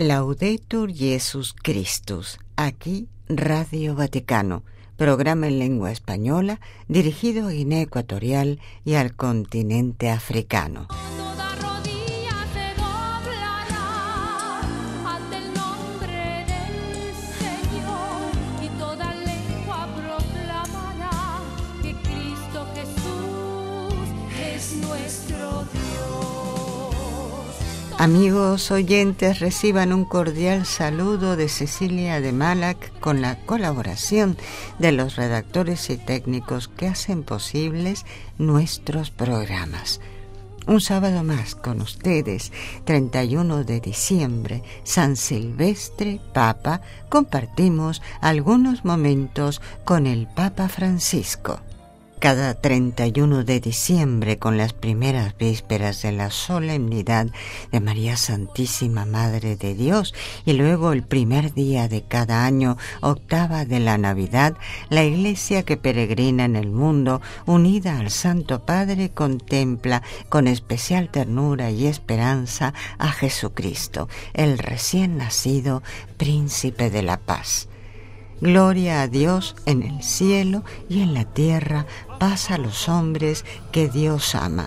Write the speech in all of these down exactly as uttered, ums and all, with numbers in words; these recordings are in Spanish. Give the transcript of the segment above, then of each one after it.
Laudetur Jesus Christus, aquí Radio Vaticano, programa en lengua española dirigido a Guinea Ecuatorial y al continente africano. Amigos oyentes, reciban un cordial saludo de Cecilia de Malac con la colaboración de los redactores y técnicos que hacen posibles nuestros programas. Un sábado más con ustedes, treinta y uno de diciembre, San Silvestre, Papa, compartimos algunos momentos con el Papa Francisco. Cada treinta y uno de diciembre, con las primeras vísperas de la solemnidad de María Santísima Madre de Dios y luego el primer día de cada año, octava de la Navidad, la Iglesia que peregrina en el mundo, unida al Santo Padre, contempla con especial ternura y esperanza a Jesucristo, el recién nacido Príncipe de la Paz. Gloria a Dios en el cielo y en la tierra, paz a los hombres que Dios ama.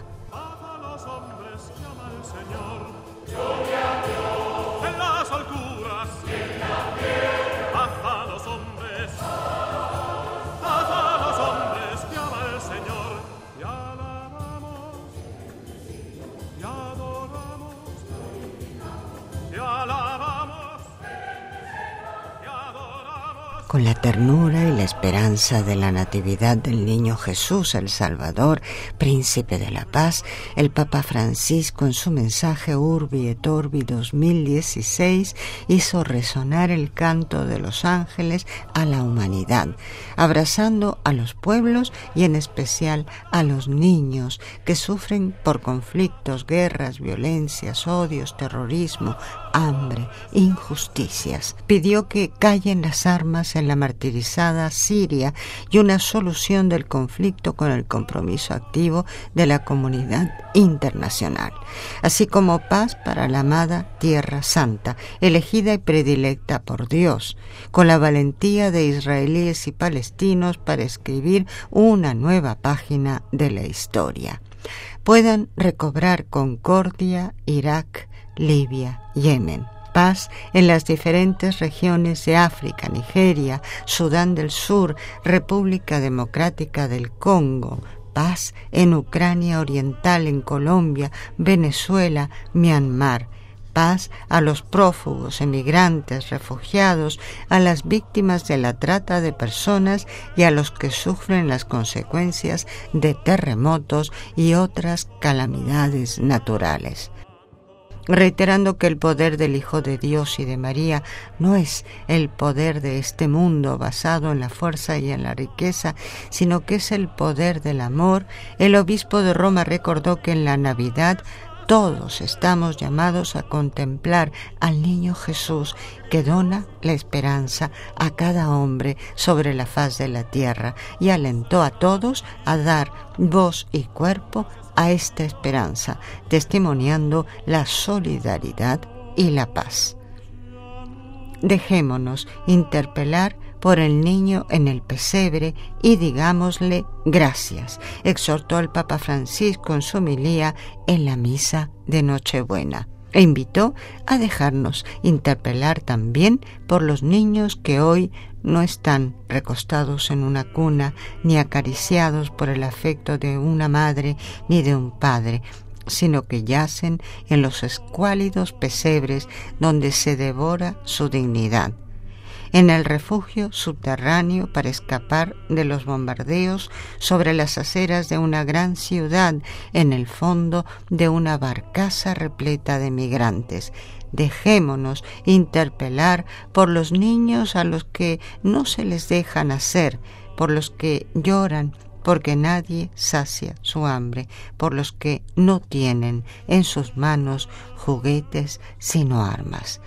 Con la ternura y la esperanza de la natividad del niño Jesús, el Salvador, Príncipe de la Paz, el Papa Francisco en su mensaje Urbi et Orbi dos mil dieciséis hizo resonar el canto de los ángeles a la humanidad, abrazando a los pueblos y en especial a los niños que sufren por conflictos, guerras, violencias, odios, terrorismo, hambre, injusticias. Pidió que callen las armas en la martirizada Siria y una solución del conflicto con el compromiso activo de la comunidad internacional, así como paz para la amada Tierra Santa, elegida y predilecta por Dios, con la valentía de israelíes y palestinos para escribir una nueva página de la historia. Puedan recobrar concordia Irak, Libia, Yemen. Paz en las diferentes regiones de África, Nigeria, Sudán del Sur, República Democrática del Congo. Paz en Ucrania Oriental, en Colombia, Venezuela, Myanmar. Paz a los prófugos, emigrantes, refugiados, a las víctimas de la trata de personas y a los que sufren las consecuencias de terremotos y otras calamidades naturales. Reiterando que el poder del Hijo de Dios y de María no es el poder de este mundo basado en la fuerza y en la riqueza, sino que es el poder del amor, el obispo de Roma recordó que en la Navidad todos estamos llamados a contemplar al niño Jesús que dona la esperanza a cada hombre sobre la faz de la tierra y alentó a todos a dar voz y cuerpo a esta esperanza, testimoniando la solidaridad y la paz. Dejémonos interpelar por el niño en el pesebre y digámosle gracias, exhortó el Papa Francisco en su homilía en la misa de Nochebuena, e invitó a dejarnos interpelar también por los niños que hoy no están recostados en una cuna ni acariciados por el afecto de una madre ni de un padre, sino que yacen en los escuálidos pesebres donde se devora su dignidad, en el refugio subterráneo para escapar de los bombardeos sobre las aceras de una gran ciudad, en el fondo de una barcaza repleta de migrantes. Dejémonos interpelar por los niños a los que no se les deja nacer, por los que lloran porque nadie sacia su hambre, por los que no tienen en sus manos juguetes sino armas.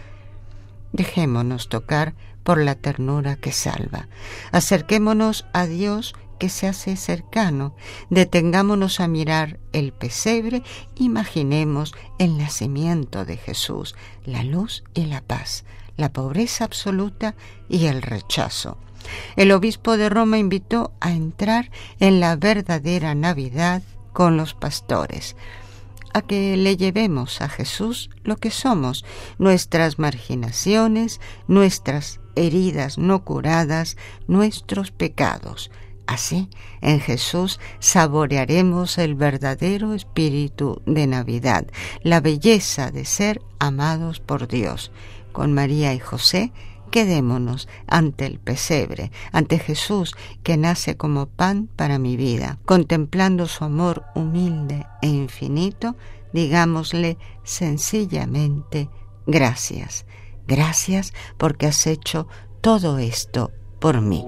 Dejémonos tocar por la ternura que salva. Acerquémonos a Dios que se hace cercano. Detengámonos a mirar el pesebre, imaginemos el nacimiento de Jesús, la luz y la paz, la pobreza absoluta y el rechazo. El obispo de Roma invitó a entrar en la verdadera Navidad con los pastores, a que le llevemos a Jesús lo que somos, nuestras marginaciones, nuestras heridas no curadas, nuestros pecados. Así, en Jesús saborearemos el verdadero espíritu de Navidad, la belleza de ser amados por Dios. Con María y José, quedémonos ante el pesebre, ante Jesús que nace como pan para mi vida. Contemplando su amor humilde e infinito, digámosle sencillamente gracias. Gracias porque has hecho todo esto por mí.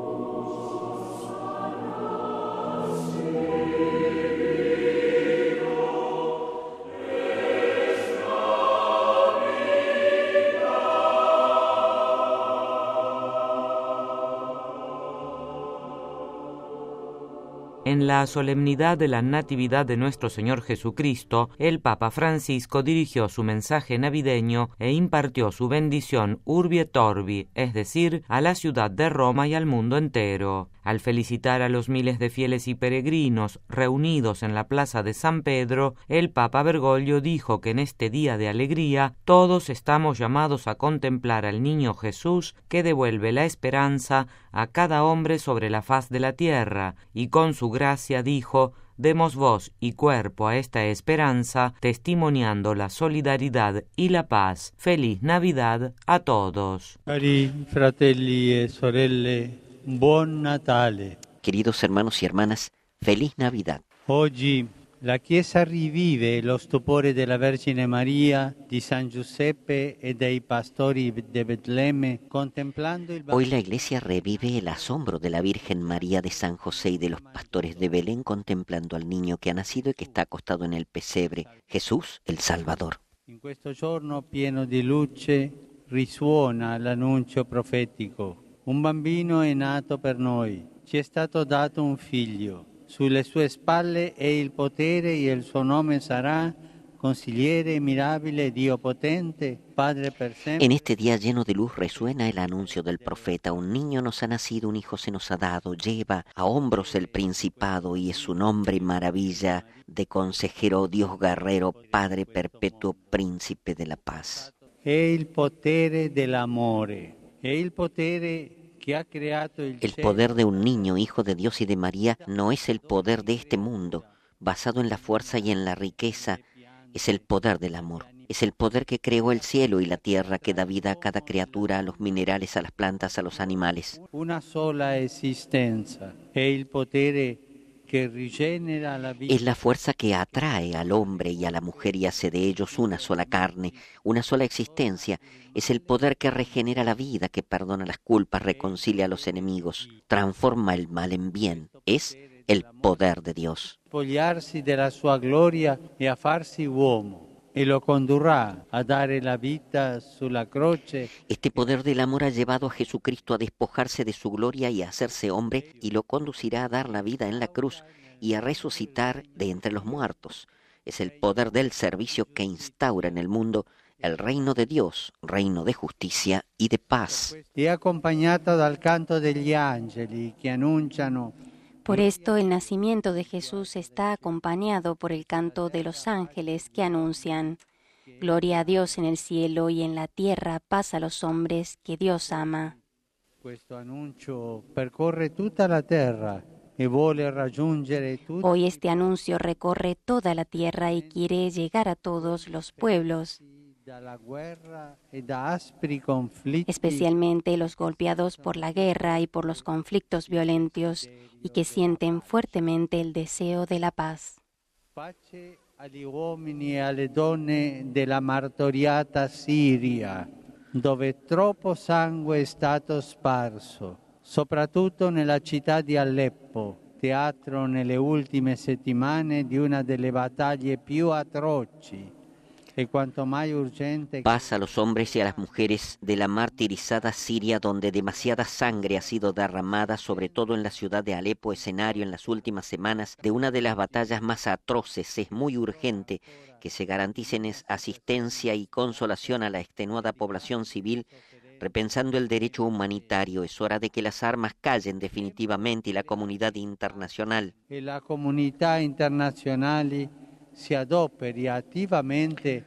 En la solemnidad de la Natividad de nuestro Señor Jesucristo, el Papa Francisco dirigió su mensaje navideño e impartió su bendición Urbi et Orbi, es decir, a la ciudad de Roma y al mundo entero. Al felicitar a los miles de fieles y peregrinos reunidos en la plaza de San Pedro, el Papa Bergoglio dijo que en este día de alegría todos estamos llamados a contemplar al niño Jesús que devuelve la esperanza a cada hombre sobre la faz de la tierra, y con su gracia dijo: demos voz y cuerpo a esta esperanza, testimoniando la solidaridad y la paz. Feliz Navidad a todos. Cari fratelli e sorelle, buon Natale. Queridos hermanos y hermanas, feliz Navidad. Oggi la Chiesa rivive lo stupore della Vergine Maria, di San Giuseppe e dei pastori de Betlemme, contemplando il Hoy la Iglesia revive el asombro de la Virgen María, de San José y de los pastores de Belén, contemplando al niño que ha nacido y que está acostado en el pesebre, Jesús el Salvador. In questo giorno pieno di luce risuona l'annuncio profetico. Un bambino è nato per noi, ci è stato dato un figlio. Sulle sue spalle è il potere e il suo nome sarà Consigliere mirabile, Dio potente, Padre per sempre. En este día lleno de luz resuena el anuncio del profeta: un niño nos ha nacido, un hijo se nos ha dado, lleva a hombros el principado y es su nombre maravilla, de consejero, Dios guerrero, Padre perpetuo, príncipe de la paz. È il potere dell'amore, è il potere. El poder de un niño, hijo de Dios y de María, no es el poder de este mundo, basado en la fuerza y en la riqueza, es el poder del amor. Es el poder que creó el cielo y la tierra, que da vida a cada criatura, a los minerales, a las plantas, a los animales. Una sola existencia, è il potere que rigenera la vida. Es la fuerza que atrae al hombre y a la mujer y hace de ellos una sola carne, una sola existencia. Es el poder que regenera la vida, que perdona las culpas, reconcilia a los enemigos, transforma el mal en bien. Es el poder de Dios. Spogliarsi della sua gloria e a farsi uomo, e lo condurrà a dare la vita sulla croce. Este poder del amor ha llevado a Jesucristo a despojarse de su gloria y a hacerse hombre, y lo conducirá a dar la vida en la cruz y a resucitar de entre los muertos. Es el poder del servicio que instaura en el mundo el reino de Dios, reino de justicia y de paz. È accompagnata dal canto degli angeli che annunciano. Por esto el nacimiento de Jesús está acompañado por el canto de los ángeles que anuncian: gloria a Dios en el cielo y en la tierra paz a los hombres que Dios ama. Questo annuncio percorre tutta la terra e vuole raggiungere tutti. Hoy este anuncio recorre toda la tierra y quiere llegar a todos los pueblos, especialmente los golpeados por la guerra y por los conflictos violentos y que sienten fuertemente el deseo de la paz. Pace agli uomini e alle donne della martoriata Siria, dove troppo sangue è stato sparso, soprattutto nella città di Aleppo, teatro nelle ultime settimane di una delle battaglie più atroci. Paz a los hombres y a las mujeres de la martirizada Siria, donde demasiada sangre ha sido derramada, sobre todo en la ciudad de Alepo, escenario en las últimas semanas de una de las batallas más atroces. Es muy urgente que se garanticen asistencia y consolación a la extenuada población civil, repensando el derecho humanitario. Es hora de que las armas callen definitivamente y la comunidad internacional. La comunidad internacional se adoperi activamente.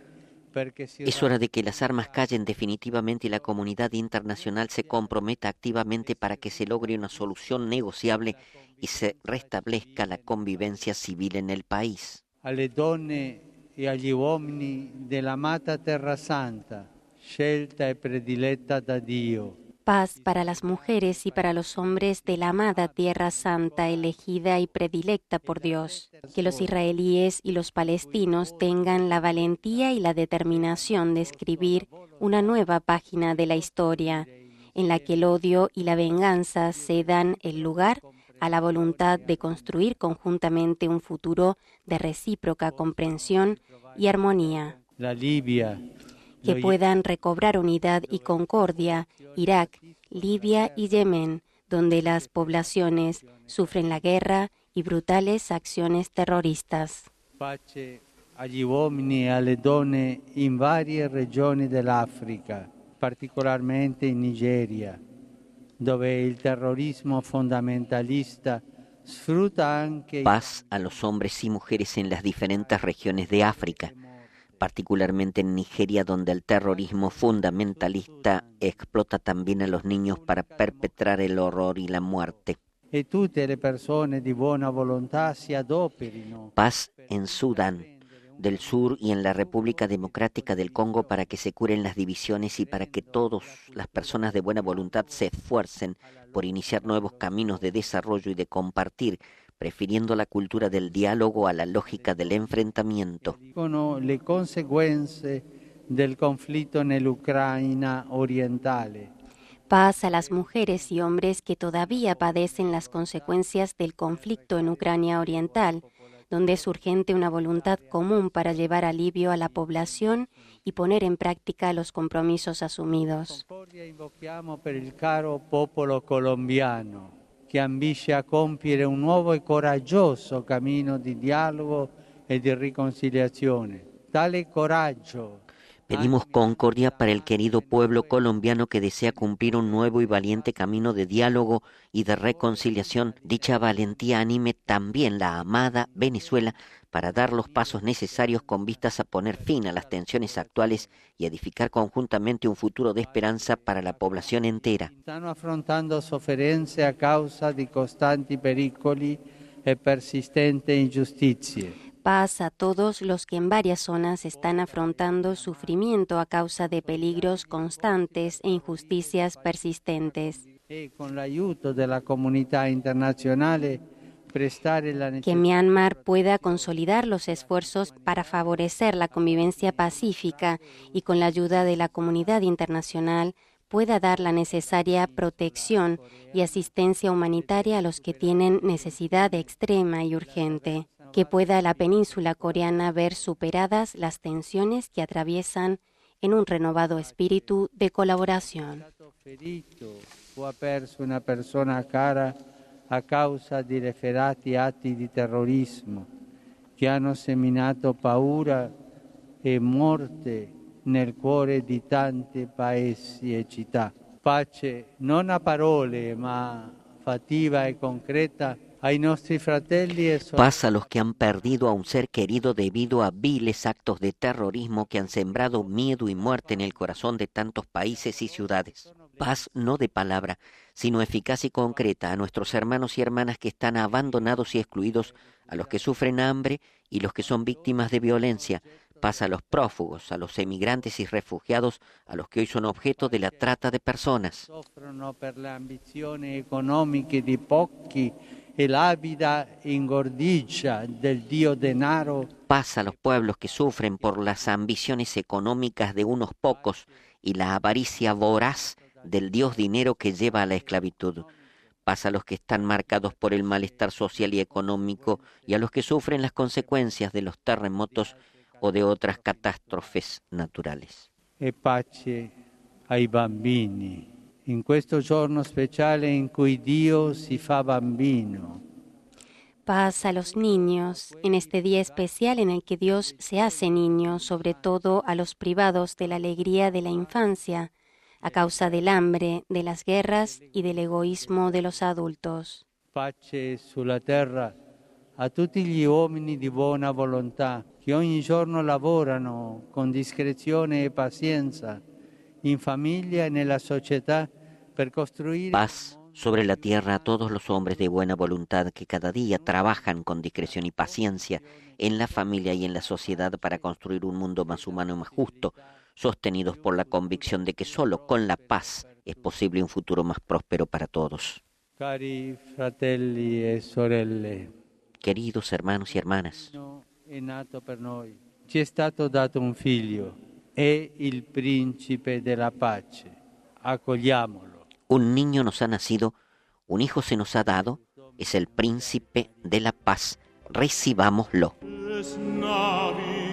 Es hora de que las armas callen definitivamente y la comunidad internacional se comprometa activamente para que se logre una solución negociable y se restablezca la convivencia civil en el país. Alle donne e agli uomini dell'amata Terra Santa, scelta e prediletta da Dio. Paz para las mujeres y para los hombres de la amada Tierra Santa, elegida y predilecta por Dios. Que los israelíes y los palestinos tengan la valentía y la determinación de escribir una nueva página de la historia, en la que el odio y la venganza cedan el lugar a la voluntad de construir conjuntamente un futuro de recíproca comprensión y armonía. La Libia. Que puedan recobrar unidad y concordia Irak, Libia y Yemen, donde las poblaciones sufren la guerra y brutales acciones terroristas. Pace agli uomini e alle donne in varie regioni dell'Africa, particolarmente in Nigeria, dove il terrorismo fondamentalista sfrutta anche... Paz a los hombres y mujeres en las diferentes regiones de África, particularmente en Nigeria, donde el terrorismo fundamentalista explota también a los niños para perpetrar el horror y la muerte. E tutte le persone di buona volontà si adoperino. Paz en Sudán del Sur y en la República Democrática del Congo para que se curen las divisiones y para que todas las personas de buena voluntad se esfuercen por iniciar nuevos caminos de desarrollo y de compartir, prefiriendo la cultura del diálogo a la lógica del enfrentamiento. Le conseguenze del conflicto nell'Ucraina orientale. Paz a las mujeres y hombres que todavía padecen las consecuencias del conflicto en Ucrania oriental, donde es urgente una voluntad común para llevar alivio a la población y poner en práctica los compromisos asumidos. Invochiamo per il caro popolo colombiano, che ambisce a compiere un nuovo e coraggioso cammino di dialogo e di riconciliazione. Tale coraggio. Pedimos concordia para el querido pueblo colombiano que desea cumplir un nuevo y valiente camino de diálogo y de reconciliación. Dicha valentía anime también la amada Venezuela para dar los pasos necesarios con vistas a poner fin a las tensiones actuales y edificar conjuntamente un futuro de esperanza para la población entera. Están afrontando sofferenze a causa di costanti pericoli e persistenti ingiustizie. Paz a todos los que en varias zonas están afrontando sufrimiento a causa de peligros constantes e injusticias persistentes. E con l'aiuto della comunità internazionale prestare la Que Myanmar pueda consolidar los esfuerzos para favorecer la convivencia pacífica y con la ayuda de la comunidad internacional pueda dar la necesaria protección y asistencia humanitaria a los que tienen necesidad extrema y urgente. Que pueda la península coreana ver superadas las tensiones que atraviesan en un renovado espíritu de colaboración. O ha perso una persona cara a causa di efferati atti di terrorismo che hanno seminato paura e morte nel cuore di tanti paesi e città. Pace non a parole ma fattiva e concreta. Paz a los que han perdido a un ser querido debido a viles actos de terrorismo que han sembrado miedo y muerte en el corazón de tantos países y ciudades. Paz no de palabra, sino eficaz y concreta a nuestros hermanos y hermanas que están abandonados y excluidos, a los que sufren hambre y los que son víctimas de violencia. Paz a los prófugos, a los emigrantes y refugiados, a los que hoy son objeto de la trata de personas. El ávida ingordigia del dio denaro. Paz a los pueblos que sufren por las ambiciones económicas de unos pocos y la avaricia voraz del dios dinero que lleva a la esclavitud. Paz a los que están marcados por el malestar social y económico y a los que sufren las consecuencias de los terremotos o de otras catástrofes naturales. E pace ai bambini, in questo giorno speciale in cui Dio si fa bambino. Paz a los niños, en este día especial en el que Dios se hace niño, sobre todo a los privados de la alegría de la infancia, a causa del hambre, de las guerras y del egoísmo de los adultos. Pace sulla terra a tutti gli uomini di buona volontà che ogni giorno lavorano con discrezione e pazienza in famiglia e nella società per costruire. Paz sobre la tierra a todos los hombres de buena voluntad que cada día trabajan con discreción y paciencia en la familia y en la sociedad para construir un mundo más humano y más justo, sostenidos por la convicción de que solo con la paz es posible un futuro más próspero para todos. Cari fratelli e sorelle, queridos hermanos y hermanas, è nato per noi, ci è stato dato un figlio, è il principe della pace, accogliamolo. Un niño nos ha nacido, un hijo se nos ha dado, es el príncipe de la paz, recibámoslo. Es Navidad,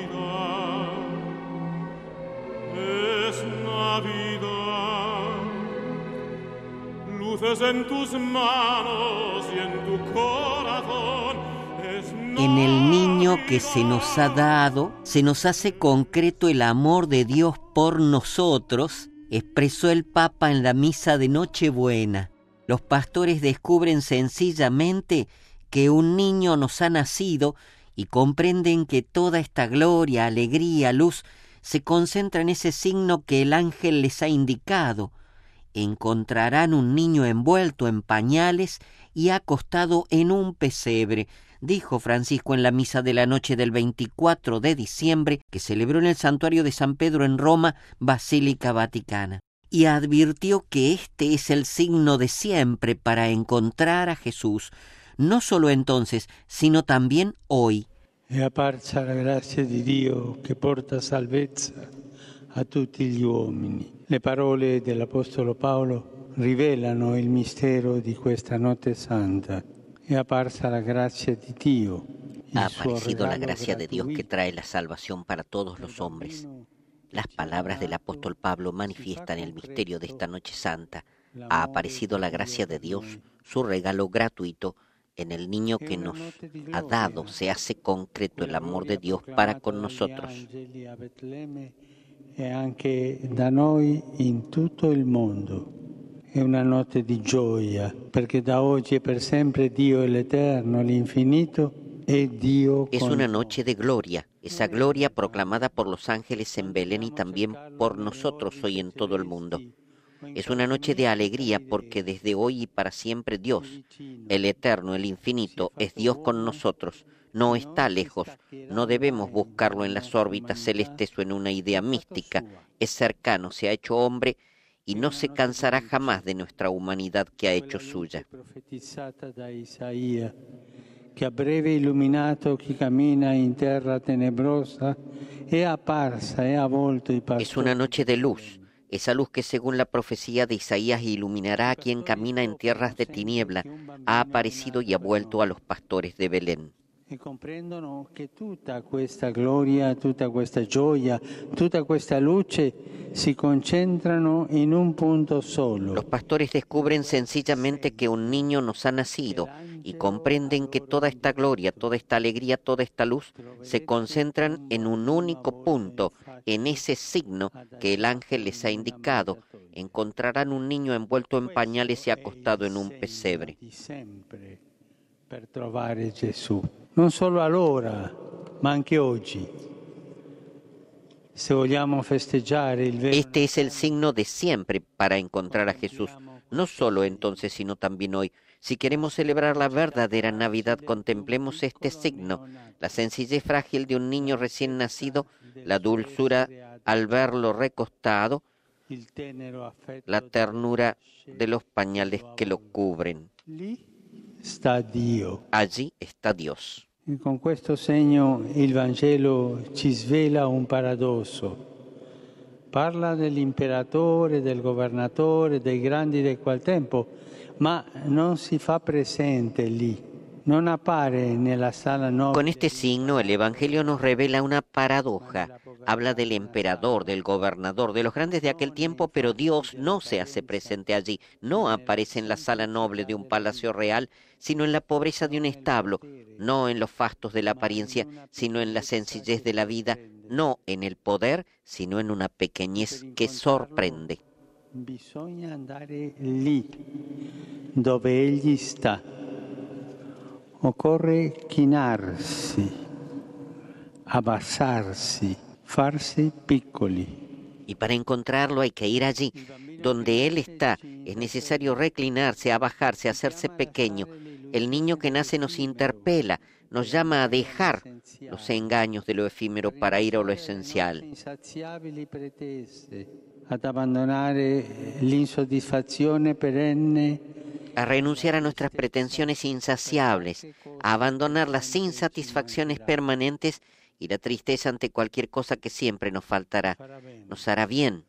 es Navidad, luces en tus manos y en tu corazón. En el niño que se nos ha dado, se nos hace concreto el amor de Dios por nosotros, expresó el Papa en la misa de Nochebuena. Los pastores descubren sencillamente que un niño nos ha nacido y comprenden que toda esta gloria, alegría, luz, se concentra en ese signo que el ángel les ha indicado. Encontrarán un niño envuelto en pañales y acostado en un pesebre, dijo Francisco en la misa de la noche del veinticuatro de diciembre que celebró en el santuario de San Pedro en Roma, Basílica Vaticana, y advirtió que este es el signo de siempre para encontrar a Jesús, no solo entonces, sino también hoy. È apparsa la grazia di Dio che porta salvezza a tutti gli uomini. Le parole dell'Apostolo Paolo rivelano il mistero di questa notte santa. È apparsa la grazia di Dio. Ha aparecido la gracia de Dios que trae la salvación para todos los hombres. Las palabras del apóstol Pablo manifiestan el misterio de esta noche santa. Ha aparecido la gracia de Dios, su regalo gratuito. En el niño que nos ha dado se hace concreto el amor de Dios para con nosotros. E anche da noi in tutto il mondo. È una notte di gioia, perché da oggi e per sempre Dio è l'Eterno, l'infinito, è Dio. Es una noche de gloria, esa gloria proclamada por los ángeles en Belén y también por nosotros hoy en todo el mundo. Es una noche de alegría porque desde hoy y para siempre Dios, el Eterno, el Infinito, es Dios con nosotros. No está lejos, no debemos buscarlo en las órbitas celestes o en una idea mística. Es cercano, se ha hecho hombre y no se cansará jamás de nuestra humanidad que ha hecho suya. Che a breve illuminato chi cammina in terra tenebrosa è apparsa e ha volto i pastori. Es una noche de luz. Esa luz que según la profecía de Isaías iluminará a quien camina en tierras de tiniebla, ha aparecido y ha vuelto a los pastores de Belén. E comprendono che tutta questa gloria, tutta questa gioia, tutta questa luce si concentrano in un punto solo. Los pastores descubren sencillamente que un niño nos ha nacido y comprenden que toda esta gloria, toda esta alegría, toda esta luz se concentran en un único punto, en ese signo que el ángel les ha indicado. Encontrarán un niño envuelto en pañales y acostado en un pesebre. Per trovare Gesù, non solo allora, ma anche oggi. Se vogliamo festeggiare il vero... Este es el signo de siempre para encontrar a Jesús, no solo entonces, sino también hoy. Si queremos celebrar la verdadera Navidad, contemplemos este signo, la sencillez frágil de un niño recién nacido, la dulzura al verlo recostado, la ternura de los pañales que lo cubren. Sta Dio. Allí está Dios. E con questo segno il Vangelo ci svela un paradosso. Parla dell'imperatore, del governatore, dei grandi di quel tempo, ma non si fa presente lì, Con este signo el Evangelio nos revela una paradoja. Habla del emperador, del gobernador, de los grandes de aquel tiempo, pero Dios no se hace presente allí. No aparece en la sala noble de un palacio real, sino en la pobreza de un establo, no en los fastos de la apariencia, sino en la sencillez de la vida, no en el poder, sino en una pequeñez que sorprende. Bisogna andare lì dove egli sta. Occorre chinarsi, abbassarsi, farsi piccoli. Y para encontrarlo hay que ir allí, donde Él está. Es necesario reclinarse, abajarse, hacerse pequeño. El niño que nace nos interpela, nos llama a dejar los engaños de lo efímero para ir a lo esencial. Ad abbandonare l'insoddisfazione perenne, A renunciar a nuestras pretensiones insaciables, a abandonar las insatisfacciones permanentes y la tristeza ante cualquier cosa que siempre nos faltará. Nos hará bien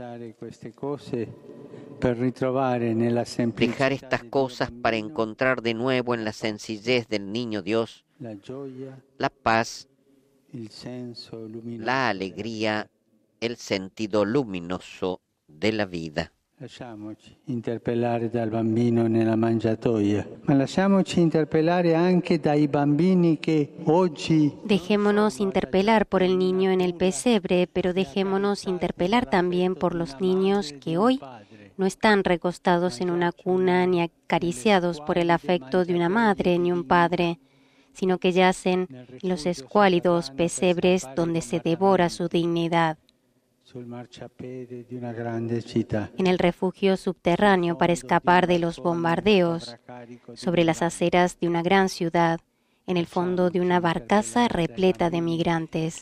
dejar estas cosas para encontrar de nuevo en la sencillez del niño Dios la paz, la alegría, el sentido luminoso de la vida. Lasciamoci interpellare dal bambino nella mangiatoia, ma lasciamoci interpellare anche dai bambini che oggi. Dejémonos interpelar por el niño en el pesebre, pero dejémonos interpelar también por los niños que hoy no están recostados en una cuna ni acariciados por el afecto de una madre ni un padre, sino que yacen en los escuálidos pesebres donde se devora su dignidad. En el refugio subterráneo para escapar de los bombardeos, sobre las aceras de una gran ciudad, en el fondo de una barcaza repleta de migrantes.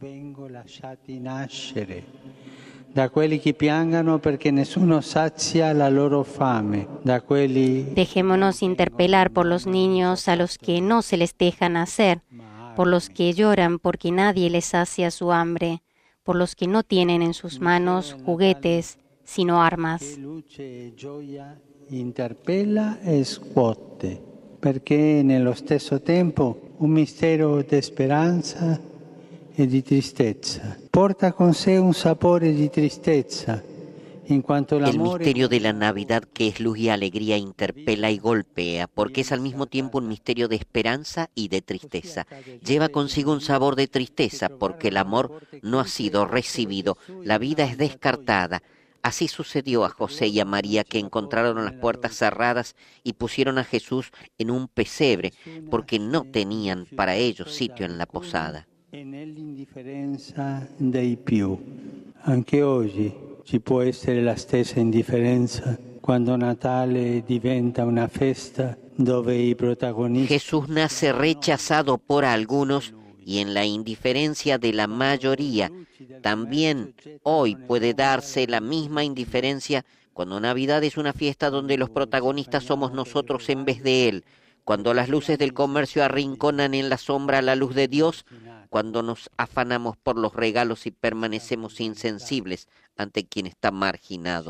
Da quelli che piangano perché nessuno sazia la loro fame, da quelli. Dejémonos interpelar por los niños a los que no se les deja nacer, por los que lloran porque nadie les sacia su hambre, por los que no tienen en sus manos juguetes, sino armas. Luce e gioia interpella e scuote, perché nello stesso tempo un mistero di speranza e di tristezza. Porta con sé un sapore di tristezza, in quanto El l'amore. misterio de la Navidad, que es luz y alegría, interpela y golpea, porque es al mismo tiempo un misterio de esperanza y de tristeza. Lleva consigo un sabor de tristeza, porque el amor no ha sido recibido, la vida es descartada. Así sucedió a José y a María, que encontraron las puertas cerradas y pusieron a Jesús en un pesebre, porque no tenían para ellos sitio en la posada. E nell'indifferenza dei più. Anche oggi ci può essere la stessa indifferenza quando Natale diventa una festa dove i protagonisti. Jesús nace rechazado por algunos y en la indiferencia de la mayoría. También hoy puede darse la misma indiferencia cuando Navidad es una fiesta donde los protagonistas somos nosotros en vez de Él, cuando las luces del comercio arrinconan en la sombra la luz de Dios, cuando nos afanamos por los regalos y permanecemos insensibles ante quien está marginado.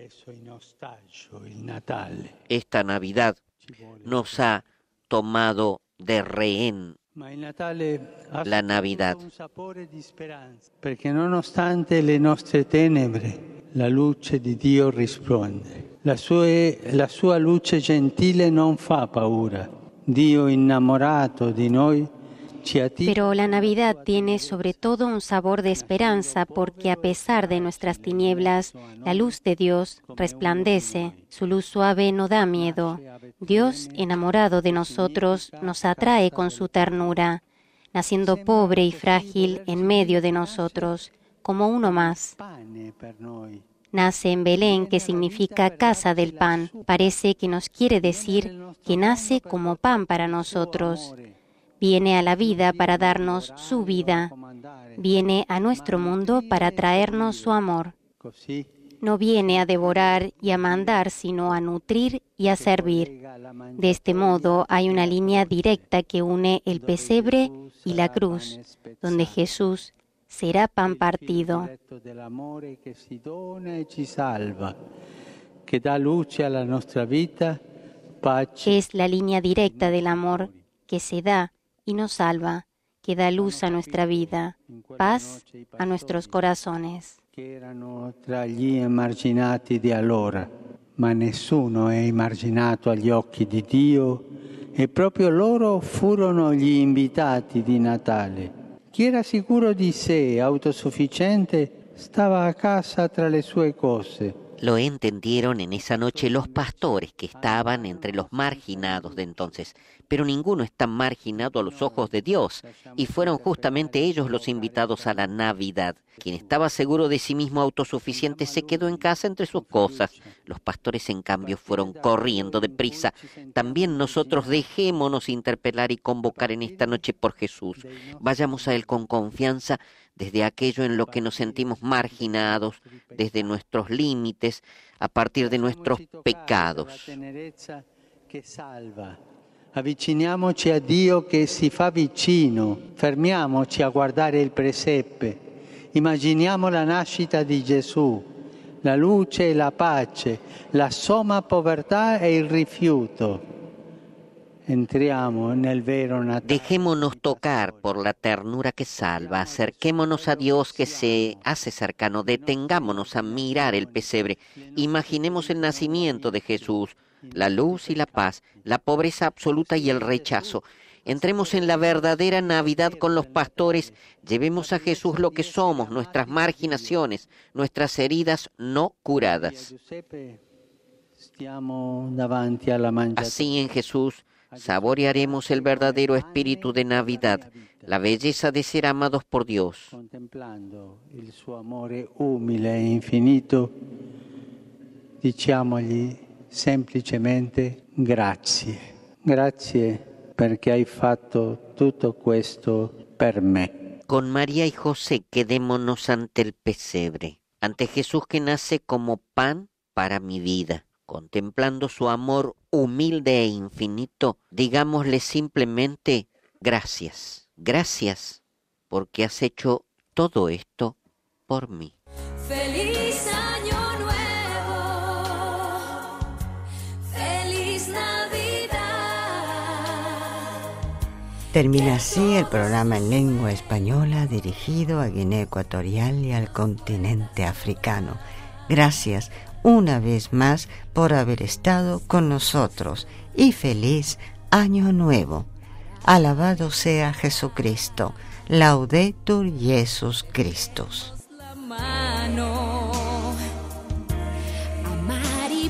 Esta Navidad nos ha tomado de rehén la Navidad. Perché nonostante le nostre tenebre, la luce di Dio risplende. La sua, la sua luce gentile non fa paura. Dio innamorato di noi. Pero la Navidad tiene sobre todo un sabor de esperanza porque a pesar de nuestras tinieblas, la luz de Dios resplandece. Su luz suave no da miedo. Dios, enamorado de nosotros, nos atrae con su ternura, naciendo pobre y frágil en medio de nosotros, como uno más. Nace en Belén, que significa casa del pan. Parece que nos quiere decir que nace como pan para nosotros. Viene a la vida para darnos su vida. Viene a nuestro mundo para traernos su amor. No viene a devorar y a mandar, sino a nutrir y a servir. De este modo hay una línea directa que une el pesebre y la cruz, donde Jesús será pan partido. Que da luce alla nostra vita, Es la línea directa del amor que se da y nos salva, que da luz a nuestra vida, paz a nuestros corazones. Che erano tra gli emarginati di allora, ma nessuno è emarginato agli occhi di Dio e proprio loro furono gli invitati di Natale. Chi era sicuro di sé, autosufficiente, stava a casa tra le sue cose. Lo entendieron en esa noche los pastores que estaban entre los marginados de entonces, pero ninguno está marginado a los ojos de Dios, y fueron justamente ellos los invitados a la Navidad. Quien estaba seguro de sí mismo autosuficiente se quedó en casa entre sus cosas. Los pastores, en cambio, fueron corriendo deprisa. También nosotros dejémonos interpelar y convocar en esta noche por Jesús. Vayamos a Él con confianza desde aquello en lo que nos sentimos marginados, desde nuestros límites, a partir de nuestros pecados. Avviciniamoci a Dio che si fa vicino, fermiamoci a guardare il presepe, immaginiamo la nascita di Gesù, la luce e la pace, la somma povertà e il rifiuto. Entriamo nel vero Natale. Dejémonos tocar por la ternura que salva, acerquémonos a Dios que se hace cercano, detengámonos a mirar el pesebre, imaginemos el nacimiento de Jesús, la luz y la paz, la pobreza absoluta y el rechazo. Entremos en la verdadera Navidad con los pastores, llevemos a Jesús lo que somos, nuestras marginaciones, nuestras heridas no curadas. Así en Jesús saborearemos el verdadero espíritu de Navidad, la belleza de ser amados por Dios. Contemplando il suo amore umile e infinito, diciamogli semplicemente grazie. Grazie perché hai fatto tutto questo per me. Con María y José quedémonos ante el pesebre, ante Jesús que nace como pan para mi vida. Contemplando su amor humilde e infinito, digámosle simplemente gracias. Gracias porque has hecho todo esto por mí. ¡Feliz Año Nuevo! ¡Feliz Navidad! Termina así el programa en lengua española dirigido a Guinea Ecuatorial y al continente africano. Gracias una vez más por haber estado con nosotros y feliz Año Nuevo. Alabado sea Jesucristo. Laudetur Jesus Christus. La mano, amar y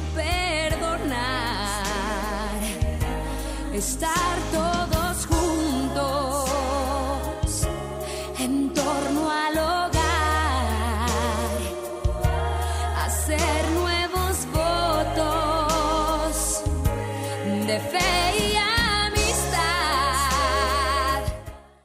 perdonar, estar todos juntos en torno a los